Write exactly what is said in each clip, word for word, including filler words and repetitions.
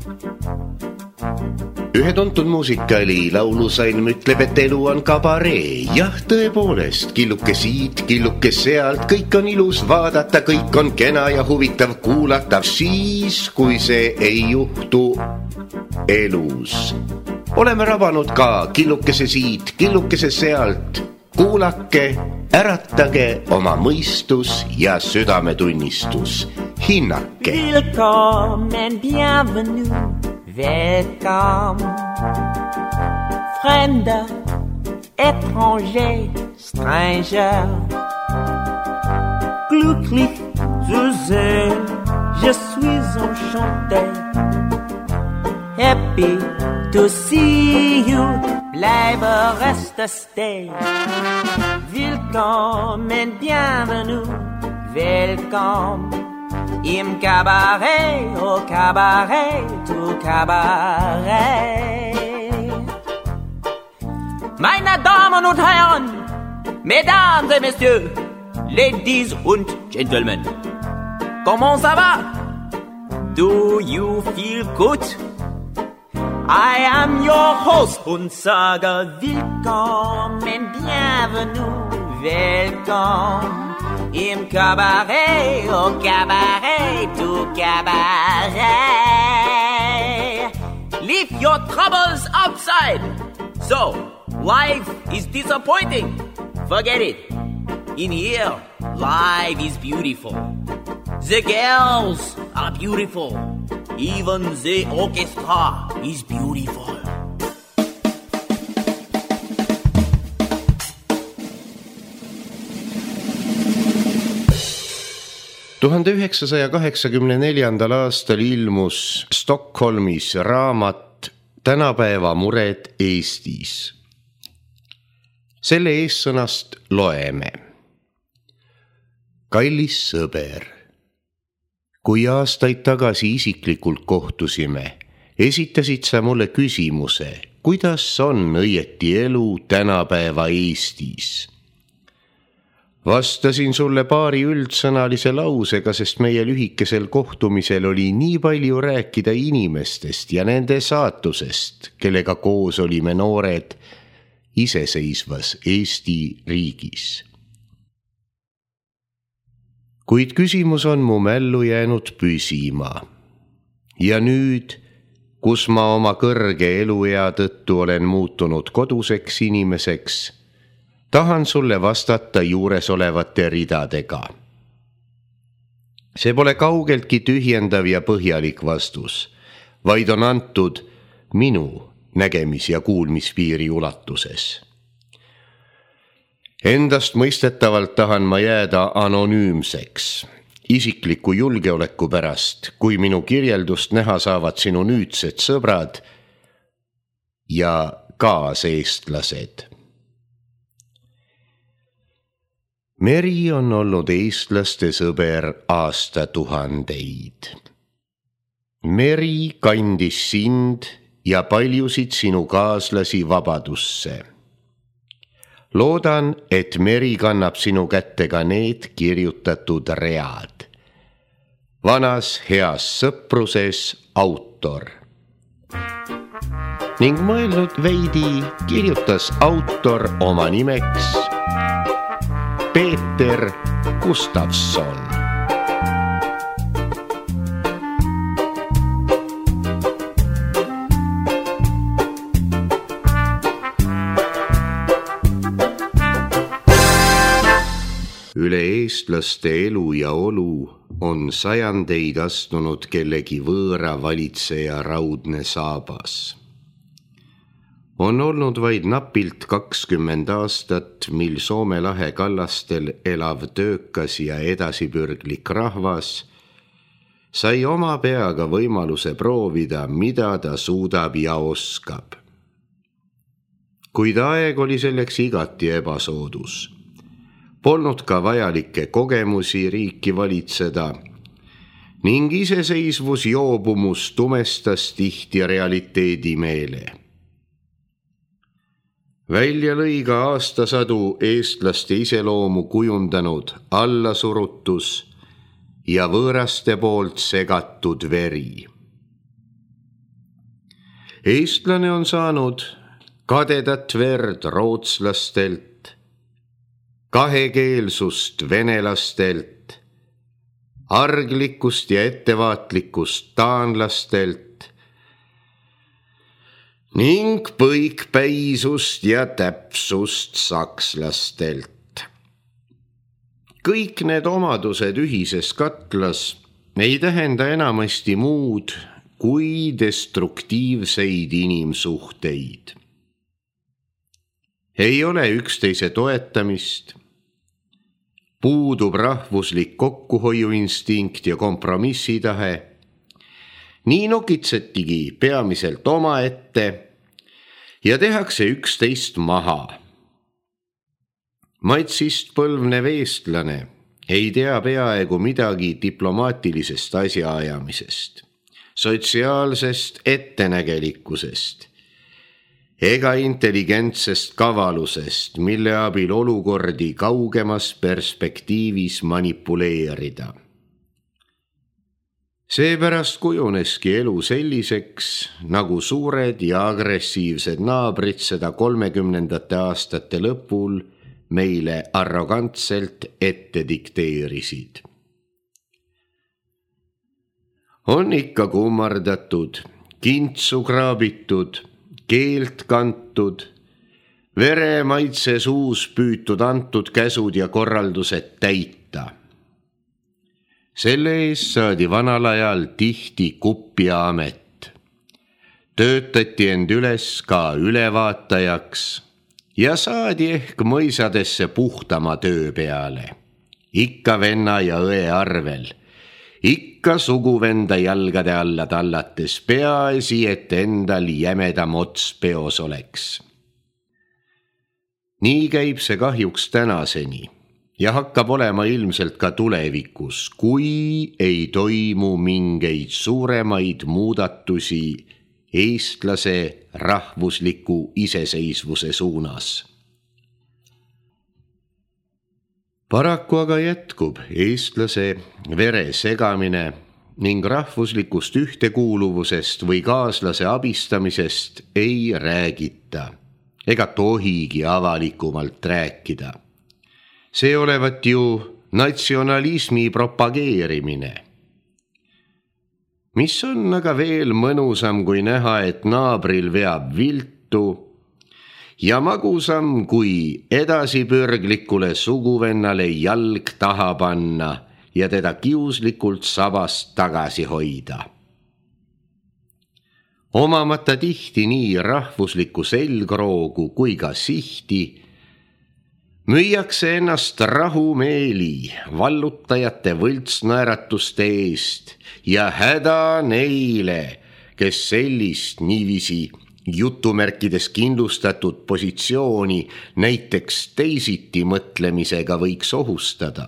Ühe tuntud muusikali laulusalm ütleb, et elu on kabaree. Jah, tõepoolest, killuke siit, killuke sealt, kõik on ilus vaadata, kõik on kena ja huvitav kuulata. Siis, kui see ei juhtu elus. Oleme rabanud ka killukese siit, killukese sealt. Kuulake, äratage oma mõistus ja südametunnistus. Hinnake. Willkommen, bienvenue. Welcome, fremder, étranger, stranger. Glücklich zu sehen, je suis enchanté. Happy to see you, bleibe, reste, stay. Willkommen, bienvenue, welcome. Im Cabaret, au Cabaret, au Cabaret. Meine Damen und Herren, Mesdames et Messieurs, Ladies und Gentlemen, comment ça va? Do you feel good? I am your host und sage willkommen, bienvenue, welcome. Im Cabaret, au Cabaret, au Cabaret. Leave your troubles outside. So, life is disappointing. Forget it. In here, life is beautiful. The girls are beautiful. Even the orchestra is beautiful. tuhande üheksasaja kaheksakümne neljandal aastal ilmus Stockholmis raamat Tänapäeva mured Eestis. Selle eessõnast loeme. Kallis sõber, kui aastaid tagasi isiklikult kohtusime, esitasid sa mulle küsimuse, kuidas on õieti elu tänapäeva Eestis. Vastasin sulle paari üldsõnalise lausega, sest meie lühikesel kohtumisel oli nii palju rääkida inimestest ja nende saatusest, kellega koos olime noored iseseisvas Eesti riigis. Kuid küsimus on mu mällu jäänud püsima. Ja nüüd, kus ma oma kõrge eluea tõttu olen muutunud koduseks inimeseks, tahan sulle vastata juures olevate ridadega. See pole kaugeltki tühjendav ja põhjalik vastus, vaid on antud minu nägemis- ja kuulmispiiri ulatuses. Endast mõistetavalt tahan ma jääda anonüümseks, isikliku julgeoleku pärast, kui minu kirjeldust näha saavad sinu nüüdsed sõbrad ja kaaseestlased. Meri on olnud eestlaste sõber aastatuhandeid. Meri kandis sind ja paljusid sinu kaaslasi vabadusse. Loodan, et meri kannab sinu kätte ka need kirjutatud read. Vanas heas sõpruses autor. Ning mõelnud veidi kirjutas autor oma nimeks Peeter Gustavson. Üle eestlaste elu ja olu on sajandeid astunud kellegi võõra valitseja raudne saabas. On olnud vaid napilt kakskümmend aastat, mil Soome lahe kallastel elav töökas ja edasipürglik rahvas sai oma peaga võimaluse proovida, mida ta suudab ja oskab. Kuid aeg oli selleks igati ebasoodus. Polnud ka vajalikke kogemusi riiki valitseda ning iseseisvus joobumus tumestas tihti realiteedi meele. Välja lõi ka aastasadu eestlaste iseloomu kujundanud allasurutus ja võõraste poolt segatud veri. Eestlane on saanud kadedat verd rootslastelt, kahekeelsust venelastelt, arglikkust ja ettevaatlikkust taanlastelt ning põikpäisust ja täpsust sakslastelt. Kõik need omadused ühises katlas ei tähenda enamasti muud kui destruktiivseid inimsuhteid. Ei ole üksteise toetamist, puudub rahvuslik kokkuhoiuinstinkt ja kompromissitahe, nii nokitsetigi peamiselt omaette ja tehakse üksteist maha. Matsist põlvnev eestlane ei tea peaaegu midagi diplomaatilisest asjaajamisest, sotsiaalsest ettenägelikkusest ega intelligentsest kavalusest, mille abil olukordi kaugemas perspektiivis manipuleerida. Seepärast kujuneski elu selliseks, nagu suured ja agressiivsed naabrid seda kolmekümnendate aastate lõpul meile arrogantselt ette dikteerisid. On ikka kummardatud, kintsu kraabitud, keelt kantud, vere maitse suus püütud antud käsud ja korraldused täita. Selle eest saadi vanal ajal tihti kupja amet. Töötati end üles ka ülevaatajaks ja saadi ehk mõisadesse puhtama töö peale. Ikka venna ja õe arvel. Ikka suguvenda jalgade alla tallates, peaasi, et endal jämedam ots peos oleks. Nii käib see kahjuks tänaseni ja hakkab olema ilmselt ka tulevikus, kui ei toimu mingeid suuremaid muudatusi eestlase rahvusliku iseseisvuse suunas. Paraku aga jätkub eestlase vere segamine ning rahvuslikust ühtekuuluvusest või kaaslase abistamisest ei räägita ega tohigi avalikumalt rääkida. See olevat ju natsionalismi propageerimine. Mis on aga veel mõnusam kui näha, et naabril veab viltu ja magusam kui edasipürglikule suguvennale jalg taha panna ja teda kiuslikult sabast tagasi hoida. Omamata tihti nii rahvuslikku selgroogu kui ka sihti, müüakse ennast rahumeeli vallutajate võltsnaeratuste eest ja häda neile, kes sellist niivisi jutumärkides kindlustatud positsiooni näiteks teisiti mõtlemisega võiks ohustada.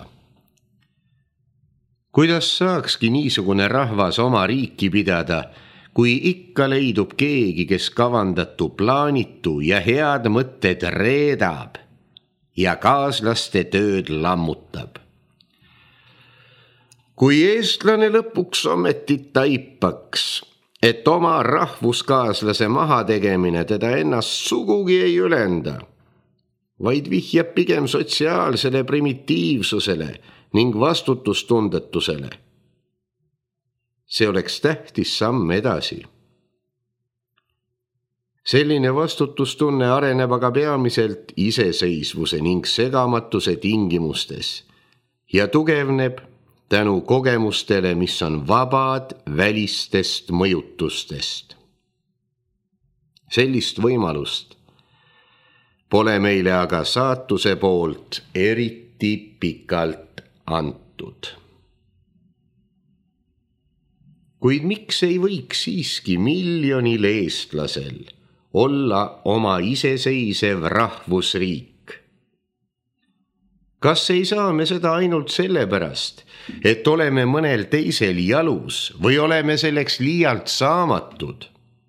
Kuidas saakski niisugune rahvas oma riiki pidada, kui ikka leidub keegi, kes kavandatu plaanitu ja head mõtted reedab ja kaaslaste tööd lammutab? Kui eestlane lõpuks ometi taipaks, et oma rahvuskaaslase mahategemine teda ennast sugugi ei ülenda, vaid vihjab pigem sotsiaalsele primitiivsusele ning vastutustundetusele. See oleks tähtis samm edasi. Selline vastutustunne areneb aga peamiselt iseseisvuse ning segamatuse tingimustes ja tugevneb tänu kogemustele, mis on vabad välistest mõjutustest. Sellist võimalust pole meile aga saatuse poolt eriti pikalt antud. Kuid miks ei võiks siiski miljonil eestlasel olla oma iseseisev rahvusriik? Kas ei saa me seda ainult sellepärast, et oleme mõnel teisel jalus või oleme selleks liialt saamatud?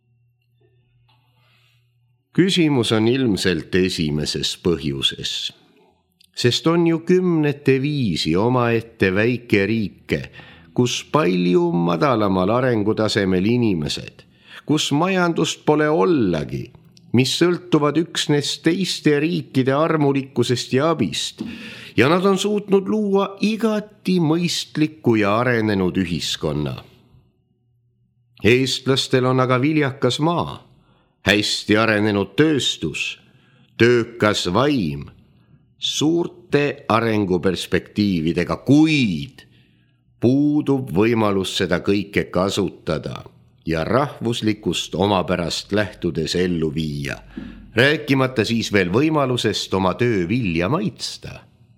Küsimus on ilmselt esimeses põhjuses, sest on ju kümnete viisi omaette väike riike, kus palju madalamal arengutasemel inimesed, kus majandust pole ollagi, mis sõltuvad üksnes teiste riikide armulikkusest ja abist, ja nad on suutnud luua igati mõistliku ja arenenud ühiskonna. Eestlastel on aga viljakas maa, hästi arenenud tööstus, töökas vaim, suurte arenguperspektiividega, kuid puudub võimalus seda kõike kasutada ja rahvuslikust omapärast lähtudes ellu viia, rääkimata siis veel võimalusest oma töö vilja maitsta.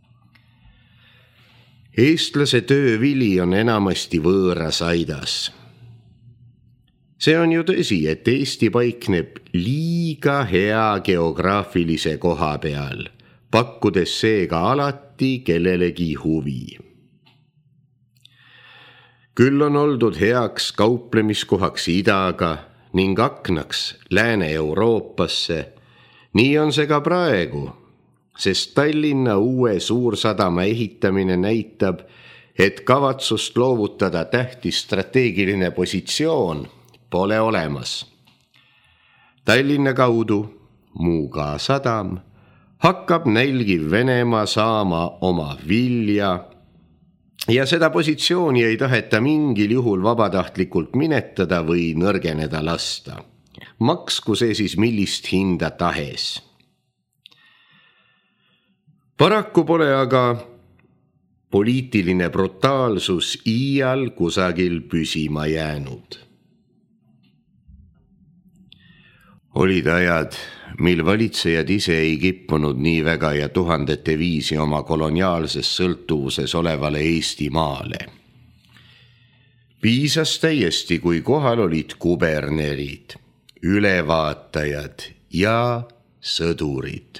Eestlase töö vili on enamasti võõras aidas. See on ju tõsi, et Eesti paikneb liiga hea geograafilise koha peal, pakkudes seega alati kellelegi huvi. Küll on oldud heaks kauplemiskohaks idaga ning aknaks Lääne-Euroopasse. Nii on see ka praegu, sest Tallinna uue suursadama ehitamine näitab, et kavatsust loovutada tähtis strateegiline positsioon pole olemas. Tallinna kaudu, Muuga sadam, hakkab nälgiv Venemaa saama oma vilja, ja seda positsiooni ei taheta mingil juhul vabatahtlikult minetada või nõrgeneda lasta. Maksku see siis millist hinda tahes. Paraku pole aga poliitiline brutaalsus iial kusagil püsima jäänud. Olid ajad, mil valitsejad ise ei kippunud nii väga ja tuhandete viisi oma koloniaalses sõltuvuses olevale Eesti maale. Piisas täiesti, kui kohal olid kubernerid, ülevaatajad ja sõdurid.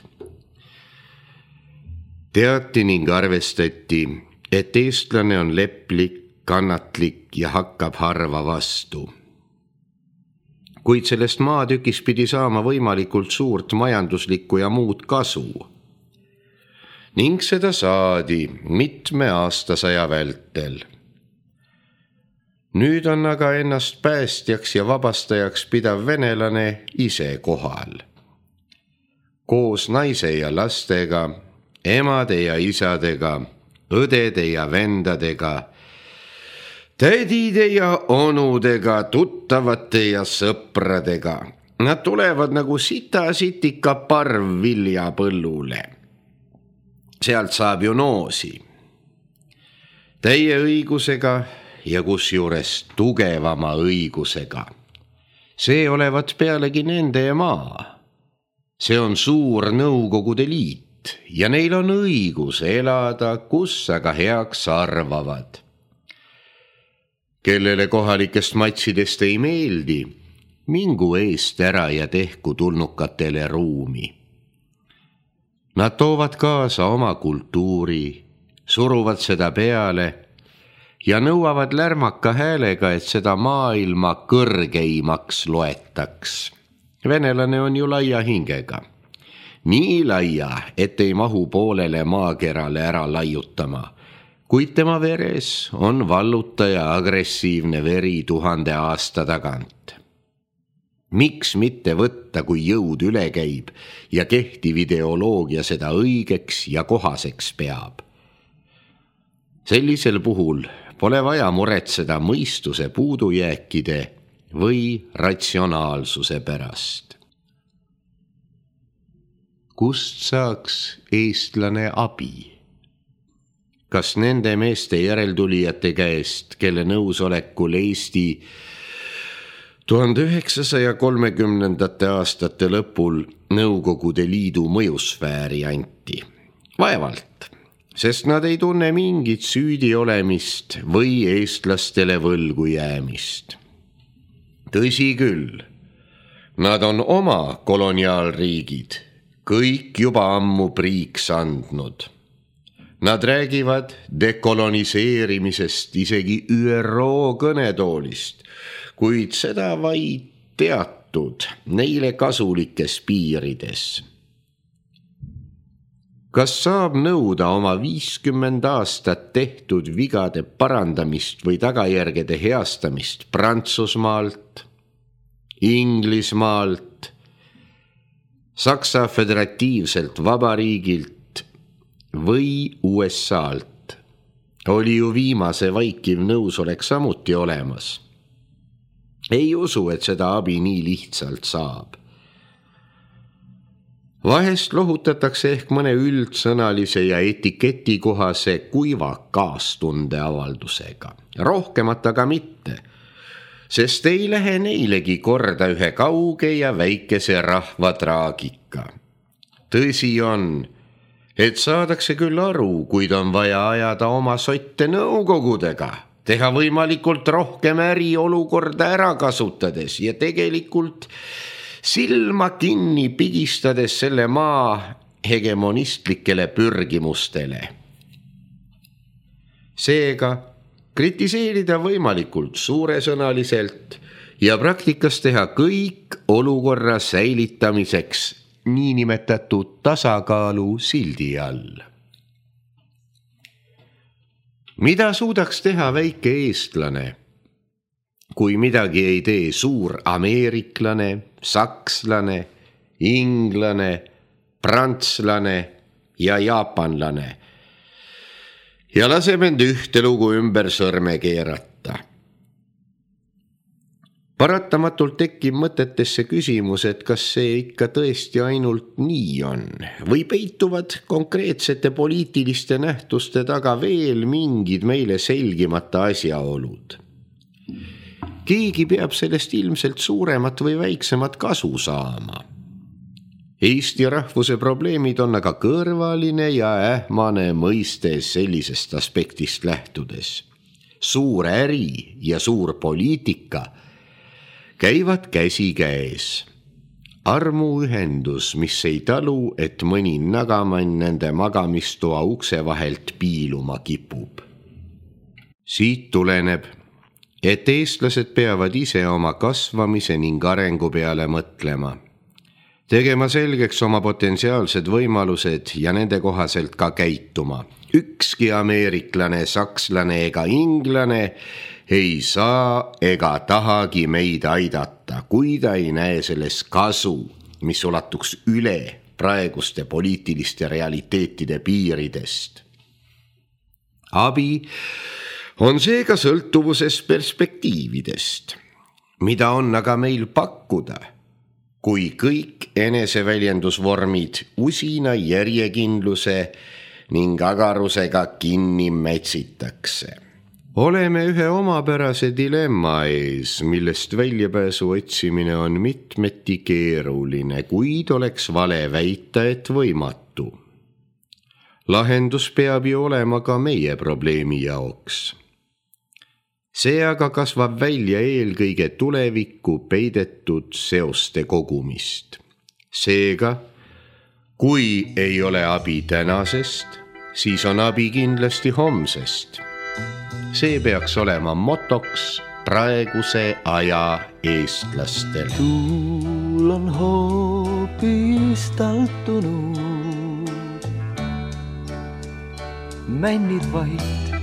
Teati ning arvestati, et eestlane on leplik, kannatlik ja hakkab harva vastu. Kuid sellest maatükis pidi saama võimalikult suurt majanduslikku ja muud kasu. Ning seda saadi mitme aastasaja vältel. Nüüd on aga ennast päästjaks ja vabastajaks pidav venelane ise kohal. Koos naise ja lastega, emade ja isadega, õdede ja vendadega, tädide ja onudega, tuttavate ja sõpradega. Nad tulevad nagu sita-sitika parv viljapõllule. Sealt saab ju noosi. Täie õigusega ja kusjuures tugevama õigusega. See olevat pealegi nende maa. See on suur Nõukogude Liit ja neil on õigus elada, kus aga heaks arvavad. Kellele kohalikest matsidest ei meeldi, mingu eest ära ja tehku tulnukatele ruumi. Nad toovad kaasa oma kultuuri, suruvad seda peale ja nõuavad lärmaka häälega, et seda maailma kõrgeimaks loetaks. Venelane on ju laia hingega. Nii laia, et ei mahu poolele maakerale ära laiutama, kuid tema veres on vallutaja agressiivne veri tuhande aasta tagant. Miks mitte võtta, kui jõud üle käib ja kehtiv ideoloogia seda õigeks ja kohaseks peab? Sellisel puhul pole vaja muretseda mõistuse puudujääkide või ratsionaalsuse pärast. Kust saaks eestlane abi? Kas nende meeste järeltulijate käest, kelle nõusolekul Eesti tuhande üheksasaja kolmekümnendate aastate lõpul Nõukogude Liidu mõjusfääri anti? Vaevalt, sest nad ei tunne mingit süüdi olemist või eestlastele võlgu jäämist. Tõsi küll, nad on oma koloniaalriigid kõik juba ammu priiks andnud. Nad räägivad dekoloniseerimisest isegi Ü R O kõnetoolist, kuid seda vaid teatud neile kasulikes piirides. Kas saab nõuda oma viiskümmend aastat tehtud vigade parandamist või tagajärgede heastamist Prantsusmaalt, Inglismaalt, Saksa föderatiivselt vabariigilt või U S A-lt oli ju viimase vaikiv nõusolek samuti olemas. Ei usu, et seda abi nii lihtsalt saab. Vahest lohutatakse ehk mõne üldsõnalise ja etiketi kohase kuiva kaastunde avaldusega. Rohkemat aga mitte, sest ei lähe neilegi korda ühe kauge ja väikese rahva traagika. Tõsi on, et saadakse küll aru, kuid on vaja ajada oma sotte nõukogudega, teha võimalikult rohkem äri olukorda ära kasutades ja tegelikult silma kinni pigistades selle maa hegemonistlikele pürgimustele. Seega kritiseerida võimalikult suuresõnaliselt ja praktikas teha kõik olukorra säilitamiseks niinimetatud tasakaalu sildi all. Mida suudaks teha väike eestlane, kui midagi ei tee suur ameeriklane, sakslane, inglane, prantslane ja jaapanlane ja laseb end ühte lugu ümber sõrme keerata? Paratamatult tekib mõtetesse küsimus, et kas see ikka tõesti ainult nii on või peituvad konkreetsete poliitiliste nähtuste taga veel mingid meile selgimata asjaolud. Keegi peab sellest ilmselt suuremat või väiksemat kasu saama. Eesti rahvuse probleemid on aga kõrvaline ja ähmane mõiste sellisest aspektist lähtudes. Suur äri ja suur poliitika käivad käsi käes. Armuühendus, mis ei talu, et mõni nagamann nende magamistoa ukse vahelt piiluma kipub. Siit tuleneb, et eestlased peavad ise oma kasvamise ning arengu peale mõtlema, tegema selgeks oma potentsiaalsed võimalused ja nende kohaselt ka käituma. Ükski ameeriklane, sakslane ega inglane ei saa ega tahagi meid aidata, kui ta ei näe selles kasu, mis ulatuks üle praeguste poliitiliste realiteetide piiridest. Abi on seega sõltuvuses perspektiividest, mida on aga meil pakkuda, kui kõik eneseväljendusvormid usina järjekindluse ning agarusega kinni metsitakse. Oleme ühe omapärase dilemma ees, millest väljapääsu otsimine on mitmeti keeruline, kuid oleks vale väita, et võimatu. Lahendus peab ju olema ka meie probleemi jaoks. See aga kasvab välja eelkõige tulevikku peidetud seoste kogumist. Seega, kui ei ole abi tänasest, siis on abi kindlasti homsest. See peaks olema motoks praeguse aja eestlastel. Tuul on hoopis taltunud, männid vahid.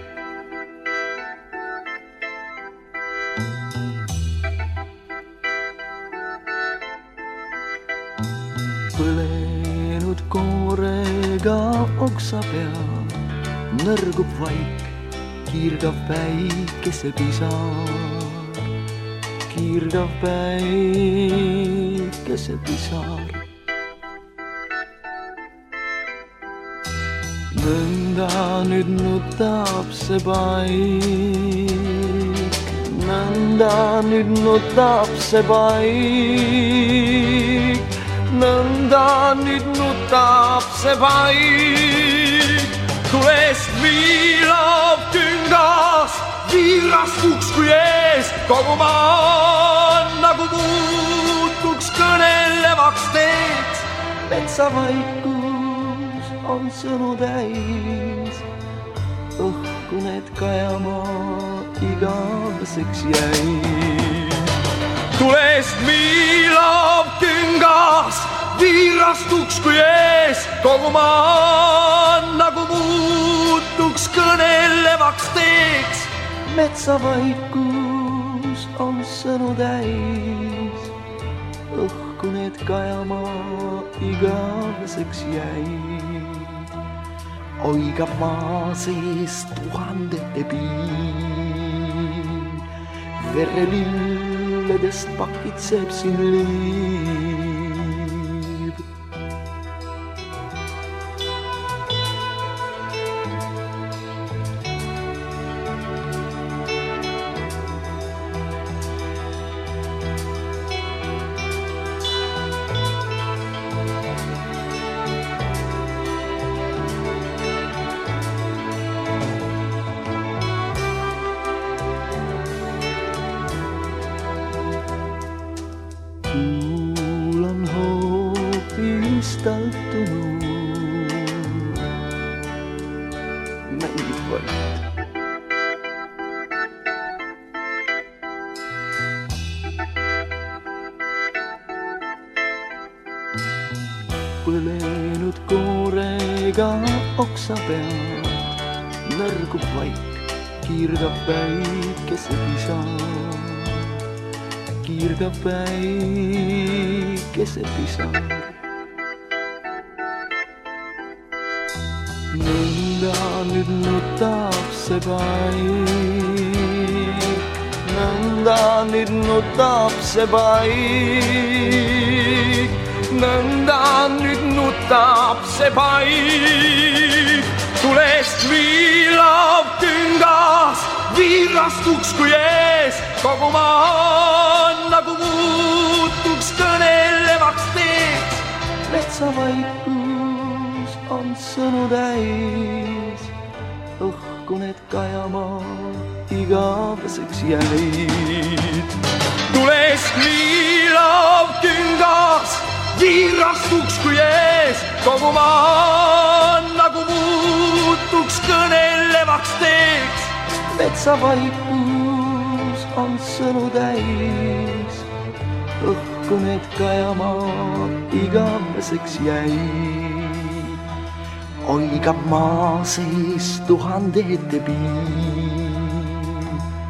Põlenud koorega oksa peal nõrgub vaik. Kiirgav päikese pisar, kiirgav päikese pisar. Nõnda nüüd nutab see paik, nõnda nüüd nutab see paik, nõnda nüüd nutab see paik. Tulest viilab küngas, viirastuks kui ees, kogu maa nagu muutuks kõnelevaks teeks. Metsavaikus on sõnu täis, õhku need kajama igaveseks jäi. Tulest viilab küngas, viirastuks kui ees, kogu maa nagu muutuks kõnelevaks teeks. Metsavaikus on sõnu täis, õhku need kajamaa igaveseks jäid. Oigab maa sees tuhandete piir, verelilledest pakitseb siin liiv. Tuul on hoopis taltunud, mängib vait. Põlenud koorega oksa peal nõrgub vaik, kiirgab väikese pisa. Kiirgab väikese pisar. Nõnda nüüd nutab see paik, nõnda nüüd nutab see paik, nõnda nüüd nutab see paik. Tulest viilav küngas, viirastuks kui ees, kogu maa nagu muutuks kõnelevaks teeks. Metsavaikus on sõnu täis, õhku need kajamaa igaveseks jäid. Tulest viilav küngas, viirastuks kui ees, kogu maa nagu muutuks kõnelevaks teeks. Metsavaikus on sõnu täis, õhku need kajamaa igaveseks jäid. Oigab maa sees tuhandete piir,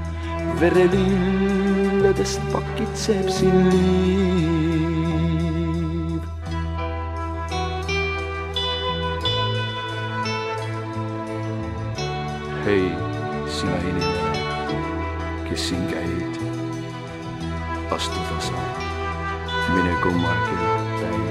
verelilledest pakitseb siin liiv. Hei, sina inimene, kes siin käid, astu tasa, mine kummargi päin.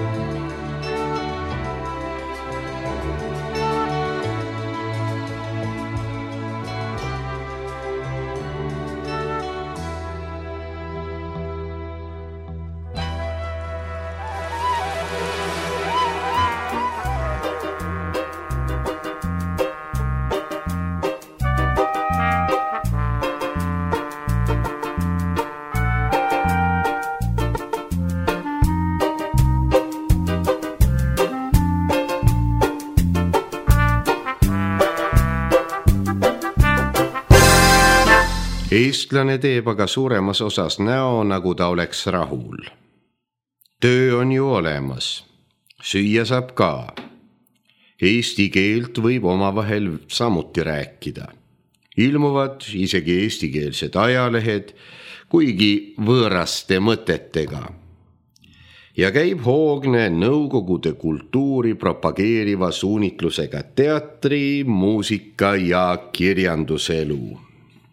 Eestlane teeb aga suuremas osas näo, nagu ta oleks rahul. Töö on ju olemas, süüa saab ka. Eesti keelt võib omavahel samuti rääkida. Ilmuvad isegi eestikeelsed ajalehed, kuigi võõraste mõtetega. Ja käib hoogne nõukogude kultuuri propageeriva suunitlusega teatri, muusika ja kirjanduselu.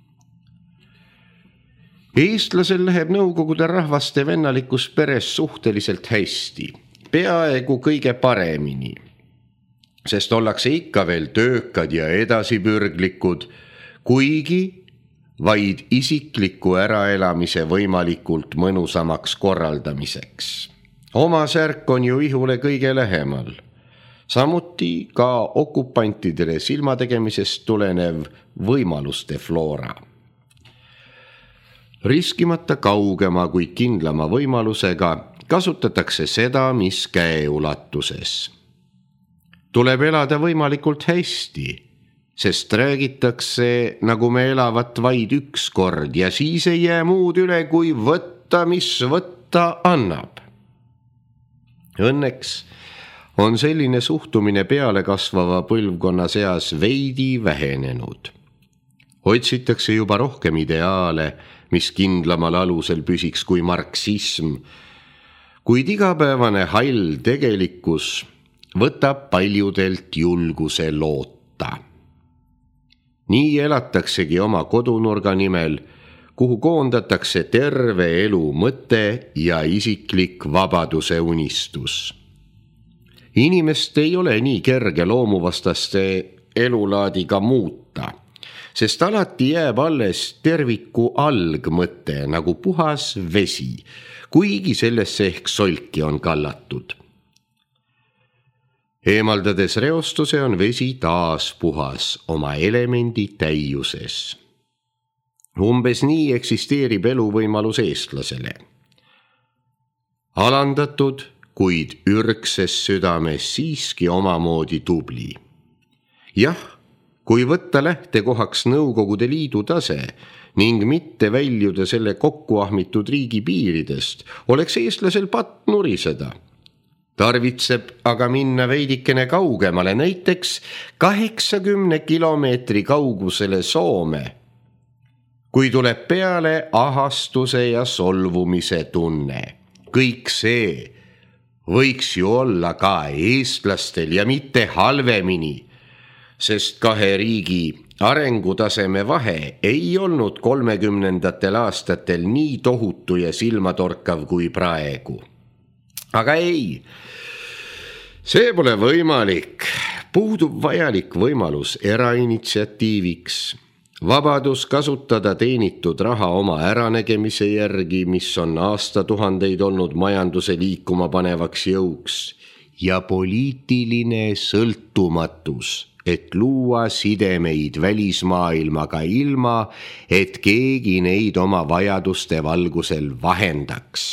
Eestlasel läheb nõukogude rahvaste vennalikus peres suhteliselt hästi, peaaegu kõige paremini, sest ollakse ikka veel töökad ja edasipürglikud, kuigi vaid isikliku äraelamise võimalikult mõnusamaks korraldamiseks. Oma särk on ju ihule kõige lähemal, samuti ka okupantidele silmategemisest tulenev võimaluste floora. Riskimata kaugema kui kindlama võimalusega kasutatakse seda, mis käeulatuses. Tuleb elada võimalikult hästi, sest räägitakse, nagu me elavat vaid üks kord ja siis ei jää muud üle, kui võtta, mis võtta annab. Õnneks on selline suhtumine peale kasvava põlvkonna seas veidi vähenenud. Otsitakse juba rohkem ideaale, mis kindlamal alusel püsiks kui marksism, kuid igapäevane hall tegelikkus võtab paljudelt julguse loota. Nii elataksegi oma kodunurga nimel, kuhu koondatakse terve elu mõte ja isiklik vabaduse unistus. Inimest ei ole nii kerge loomuvastaste elulaadiga muuta, sest alati jääb alles terviku algmõte nagu puhas vesi, kuigi sellesse ehk solki on kallatud. Eemaldades reostuse on vesi taas puhas oma elemendi täiuses. Umbes nii eksisteerib eluvõimalus eestlasele. Alandatud, kuid ürgses südames siiski omamoodi tubli. Jah, kui võtta lähtekohaks Nõukogude Liidu tase ning mitte väljuda selle kokkuahmitud riigi piiridest, oleks eestlasel patt nuriseda. Tarvitseb aga minna veidikene kaugemale, näiteks kaheksakümne kilomeetri kaugusele Soome, kui tuleb peale ahastuse ja solvumise tunne. Kõik see võiks ju olla ka eestlastel ja mitte halvemini, sest kahe riigi arengutaseme vahe ei olnud kolmekümnendatel aastatel nii tohutu ja silmatorkav kui praegu. Aga ei, see pole võimalik. Puudub vajalik võimalus erainitsiatiiviks, vabadus kasutada teenitud raha oma äranägemise järgi, mis on aastatuhandeid olnud majanduse liikuma panevaks jõuks, ja poliitiline sõltumatus, et luua sidemeid välismaailmaga ilma, et keegi neid oma vajaduste valgusel vahendaks.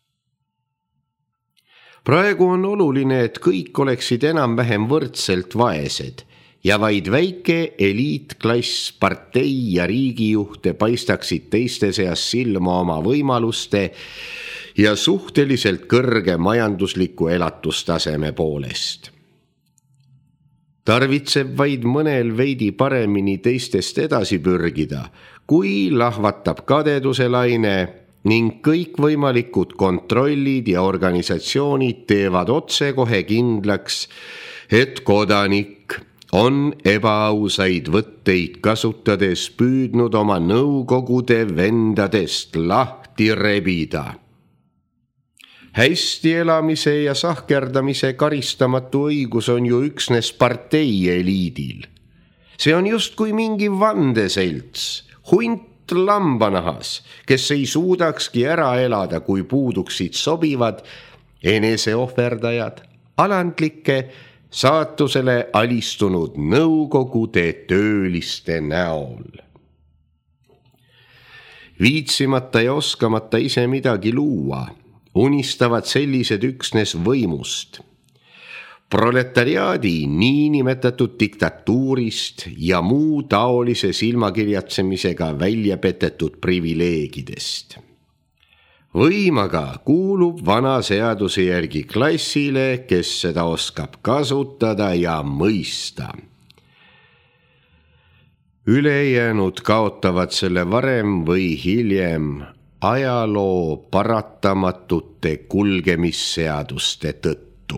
Praegu on oluline, et kõik oleksid enam-vähem võrdselt vaesed ja vaid väike eliitklass partei ja riigijuhte paistaksid teiste seas silma oma võimaluste ja suhteliselt kõrge majandusliku elatustaseme poolest. Tarvitseb vaid mõnel veidi paremini teistest edasi pürgida, kui lahvatab kadeduse laine ning kõikvõimalikud kontrollid ja organisatsioonid teevad otsekohe kindlaks, et kodanik on ebaausaid võtteid kasutades püüdnud oma nõukogude vendadest lahti rebida. Hästi elamise ja sahkerdamise karistamatu õigus on ju üksnes partei eliidil. See on just kui mingi vandeselts, hunt lambanahas, kes ei suudakski ära elada, kui puuduksid sobivad eneseohverdajad, alandlike saatusele alistunud nõukogude tööliste näol. Viitsimata ja oskamata ise midagi luua, unistavad sellised üksnes võimust. Proletariaadi niinimetatud diktatuurist ja muu taolise silmakirjatsemisega välja petetud privileegidest. Võimaga kuulub vana seaduse järgi klassile, kes seda oskab kasutada ja mõista. Ülejäänud kaotavad selle varem või hiljem ajaloo paratamatute kulgemisseaduste tõttu.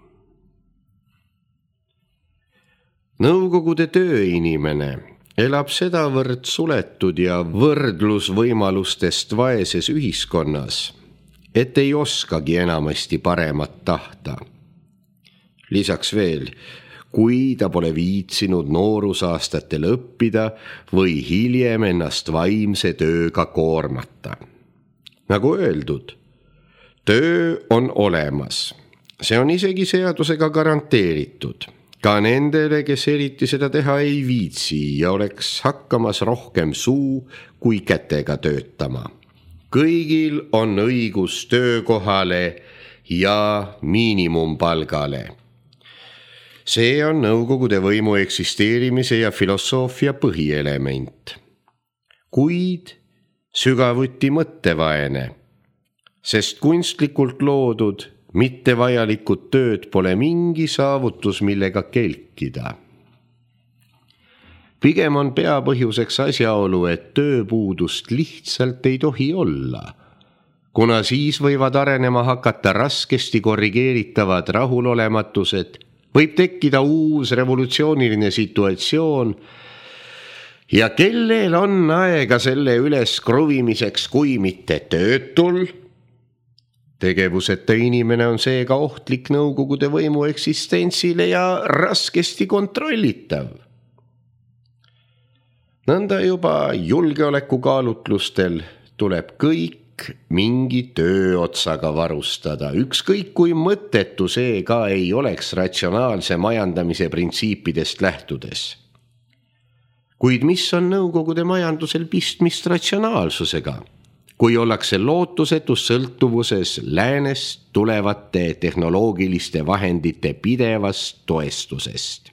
Nõukogude tööinimene elab sedavõrd suletud ja võrdlusvõimalustest vaeses ühiskonnas, et ei oskagi enamasti paremat tahta. Lisaks veel, kui ta pole viitsinud noorusaastatel õppida või hiljem ennast vaimse tööga koormata. Nagu öeldud, töö on olemas. See on isegi seadusega garanteeritud. Ka nendele, kes eriti seda teha ei viitsi ja oleks hakkamas rohkem suu kui kätega töötama. Kõigil on õigus töökohale ja miinimumpalgale. See on nõukogude võimu eksisteerimise ja filosoofia põhielement. Kuid sügavuti mõttevaene, sest kunstlikult loodud mitte vajalikud tööd pole mingi saavutus, millega kelkida. Pigem on peapõhjuseks asjaolu, et tööpuudust lihtsalt ei tohi olla, kuna siis võivad arenema hakata raskesti korrigeeritavad rahulolematused, võib tekkida uus revolutsiooniline situatsioon ja kellel on aega selle üles kruvimiseks, kui mitte töötul. Tegevuseta inimene on seega ohtlik nõukogude võimu eksistentsile ja raskesti kontrollitav. Nõnda juba julgeolekukaalutlustel tuleb kõik mingi tööotsaga varustada, ükskõik kui mõttetu see ka ei oleks ratsionaalse majandamise printsiipidest lähtudes. Kuid mis on nõukogude majandusel pistmist ratsionaalsusega, kui ollakse lootusetus sõltuvuses läänest tulevate tehnoloogiliste vahendite pidevast toestusest?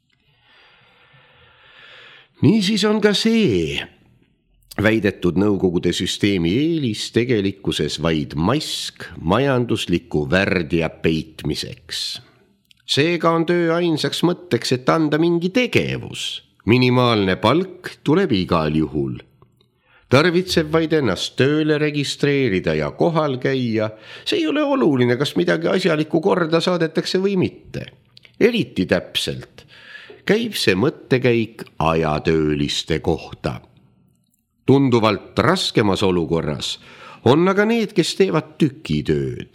Niisiis on ka see väidetud nõukogude süsteemi eelis tegelikkuses vaid mask majandusliku värdja peitmiseks. Seega on töö ainsaks mõtteks, et anda mingi tegevus. Minimaalne palk tuleb igal juhul. Tarvitseb vaid ennast tööle registreerida ja kohal käia. See ei ole oluline, kas midagi asjalikku korda saadetakse või mitte. Eriti täpselt käib see mõttekäik ajatööliste kohta. Tunduvalt raskemas olukorras on aga need, kes teevad tükitööd.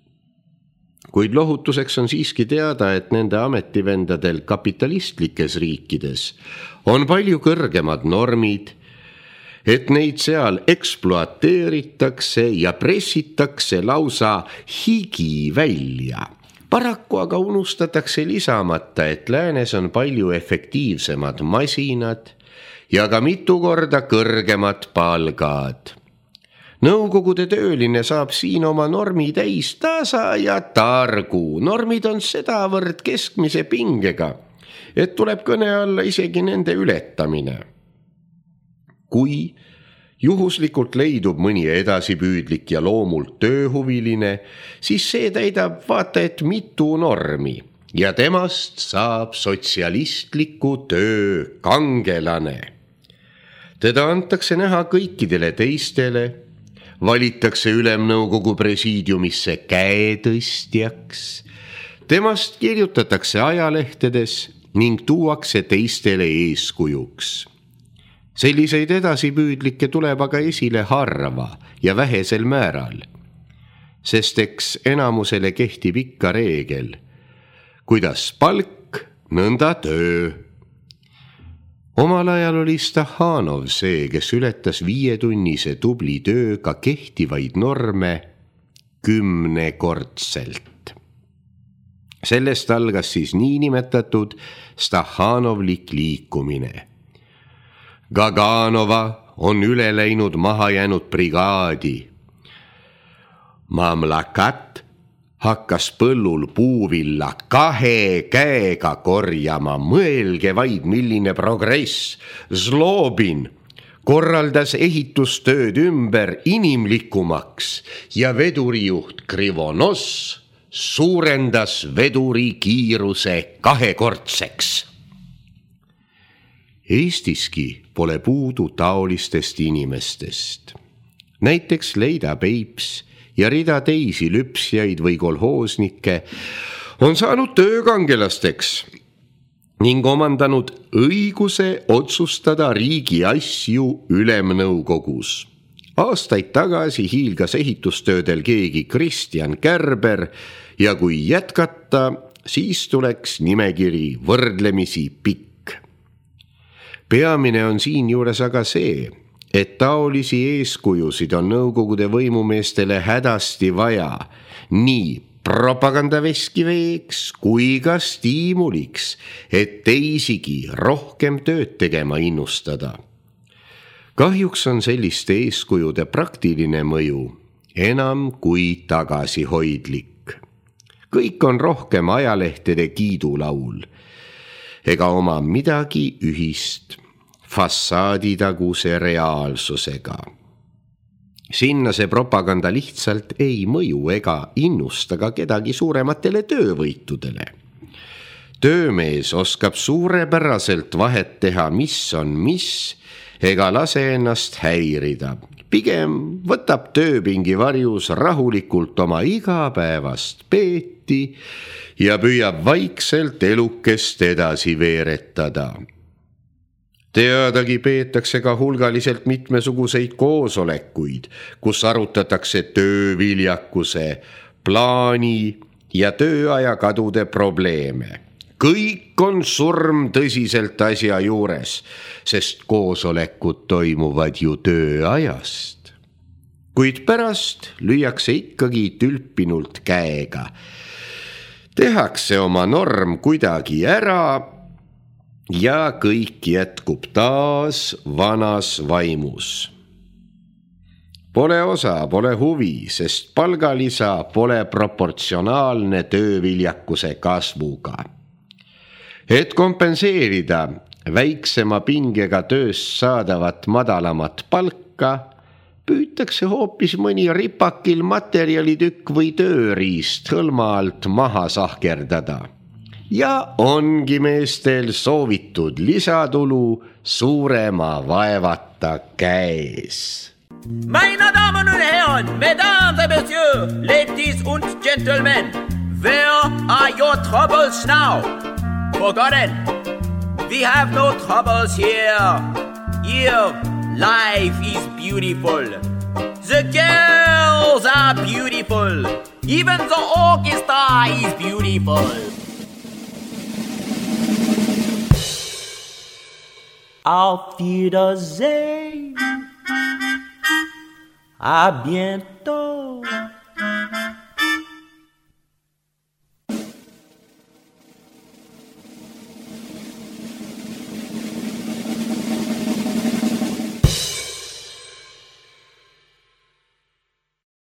Kuid lohutuseks on siiski teada, et nende ametivendadel kapitalistlikes riikides on palju kõrgemad normid, et neid seal ekspluateeritakse ja pressitakse lausa higi välja. Paraku aga unustatakse lisamata, et läänes on palju efektiivsemad masinad ja ka mitu korda kõrgemad palgad. Nõukogude tööline saab siin oma normi täis tasa ja targu. Normid on sedavõrd keskmise pingega, et tuleb kõne alla isegi nende ületamine. Kui juhuslikult leidub mõni edasipüüdlik ja loomult tööhuviline, siis see täidab vaata et mitu normi ja temast saab sotsialistliku töö kangelane. Teda antakse näha kõikidele teistele, valitakse ülemnõukogu presiidiumisse käetõstjaks, temast kirjutatakse ajalehtedes ning tuuakse teistele eeskujuks. Selliseid edasipüüdlikke tuleb aga esile harva ja vähesel määral, sest eks enamusele kehtib ikka reegel, kuidas palk, nõnda töö. Omal ajal oli Stakhanov see, kes ületas viietunnise tubli tööga kehtivaid norme kümnekordselt. Sellest algas siis niinimetatud Stakhanovlik liikumine. Gaganova on üle läinud maha jäänud brigaadi. Mamlakat hakkas põllul puuvilla kahe käega korjama, mõelge vaid milline progress. Zlobin korraldas ehitustööd ümber inimlikumaks ja vedurijuht Krivonos suurendas veduri kiiruse kahekordseks. Eestiski pole puudu taolistest inimestest. Näiteks Leida Peips ja rida teisi lüpsjaid või kolhoosnikke on saanud töökangelasteks ning omandanud õiguse otsustada riigi asju ülemnõukogus. Aastaid tagasi hiilgas ehitustöödel keegi Kristjan Kärber ja kui jätkata, siis tuleks nimekiri võrdlemisi pikk. Peamine on siin juures aga see, et taolisi eeskujusid on nõukogude võimumeestele hädasti vaja nii propagandaveskiveeks kui ka stiimuliks, et teisigi rohkem tööd tegema innustada. Kahjuks on selliste eeskujude praktiline mõju enam kui tagasihoidlik. Kõik on rohkem ajalehtede kiidulaul ega oma midagi ühist fassaaditaguse reaalsusega. Sinna see propaganda lihtsalt ei mõju ega innusta ka kedagi suurematele töövõitudele. töömees oskab suurepäraselt vahet teha, mis on mis, ega lase ennast häirida. Pigem võtab tööpingi varjus rahulikult oma igapäevast peeti ja püüab vaikselt elukest edasi veeretada. Teadagi peetakse ka hulgaliselt mitmesuguseid koosolekuid, kus arutatakse tööviljakuse, plaani ja tööaja kadude probleeme. Kõik on surm tõsiselt asja juures, sest koosolekud toimuvad ju tööajast. Kuid pärast lüüakse ikkagi tülpinult käega. Tehakse oma norm kuidagi ära ja kõik jätkub taas vanas vaimus. Pole osa, pole huvi, sest palgalisa pole proportsionaalne tööviljakuse kasvuga. Et kompenseerida väiksema pingega tööst saadavat madalamat palka, püütakse hoopis mõni ripakil materjalitükk või tööriist hõlma alt maha sahkerdada. Ja ongi meestel soovitud lisatulu suurema vaevata käes. Meine Damen und Herren, Mesdames et Messieurs, Ladies und Gentlemen, where are your troubles now? Forgotten, we have no troubles here. Here, life is beautiful. The girls are beautiful. Even the orchestra is beautiful. Auf Wiedersehen. À bientôt.